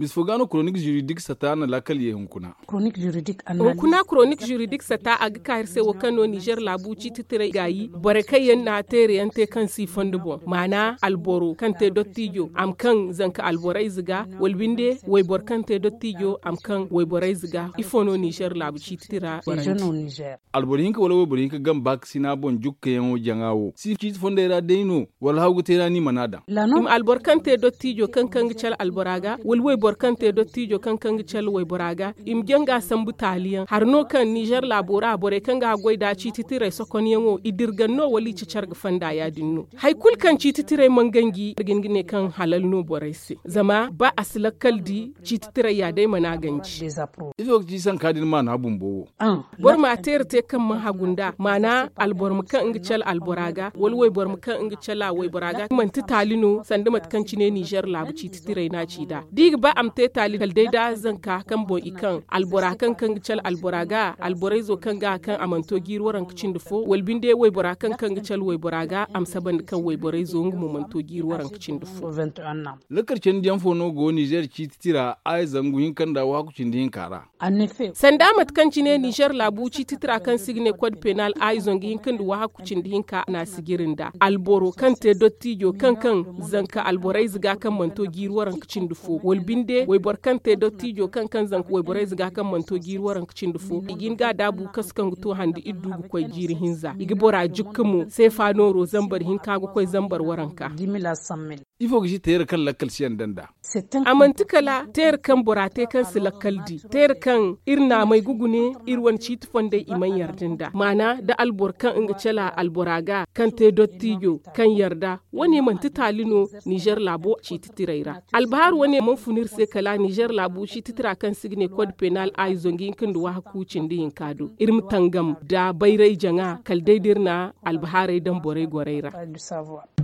Miss Fogano chronique juridique sata na lakal ye hunkuna. Chronique juridique anani. Hunkuna chronique juridique sata aga kairse wakano Niger labu cititire gayi barakayen na tere yante kan si fondubo. Mana alboro kante dottijo am kan zanka alborai ziga walbinde waibor kante dottijo am kan waiborai ziga ifono Niger labu cititira. Jeune Niger. Alborinka wala waborinka gam bak sina bon jukke yango jangawo. Si cit fondera deino wala hawgu tera ni manada. Im albor kante dottijo kan cal alboraga walwai borkante dottijo kan cal waiboraga im genga sambu taliyan harno kan Niger labora bore kan ga goida cititire sokoniyango idirganno wali cicarga fanda ya dinno haikul kan cititire mangangi gingine kan halal no boraisi zama ba aslakaldi cititire ya dai mana ganci izo ji san kadin ma na bumbo bor ma terte kan man hagunda mana albor mu kan cal alboraga walwai bor mu kan cala waiboraga man titalino sandamat kan cine Niger labu cititire na cida dig ba am te tali dai da zanka kan bo ikan albora kan cal alboraga alborai zo kan ga kan amanto girwaran kicin dufo walbinde waibora kan cal waiboraga am saban kan waiborai zo ngu manto girwaran kicin dufo lakarcin diyan fono go Niger cititira ai zangu hin kan da wa kucin din kara sandamat kan cine Niger labu cititira kan signe code penal ai zongi hin kan da wa kucin din ka na sigirinda alboro kan te dottijo kan zanka alborai ziga kan manto girwaran kicin dufo walbinde waibor kan te dottijo kan zanka waiborai ziga kan manto girwaran kicin dufo igin ga dabu kaskan to handi iddu koy jiri hinza igi bora jukkumu sai fa noro zambar hin kago koy zambar waranka ifo gishi tayar kan lakkal siyan danda amantikala tayar kan borate kan silakaldi tayar kan irna mai gugune irwan cit fonde iman yardinda mana da albor kan inga cela alboraga kan te dottijo kan yarda wani man titalino Niger labo cititiraira albahar wani man funir sai kala Niger labo cititira kan signe code penal ai zongin kan duwa hakucin din kado irim tangam da bairai janga kaldaidirna albaharai dan borai goraira